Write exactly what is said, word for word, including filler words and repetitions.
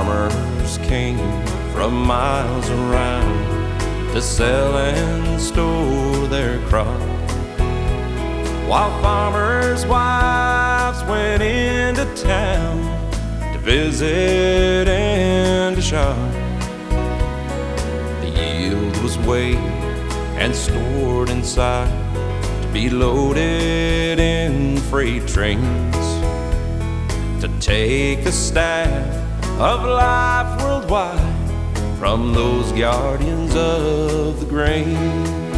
farmers came from miles around to sell and store their crop, while farmers' wives went into town to visit and to shop. The yield was weighed and stored inside to be loaded in freight trains to take the staff of life worldwide from those guardians of the grain.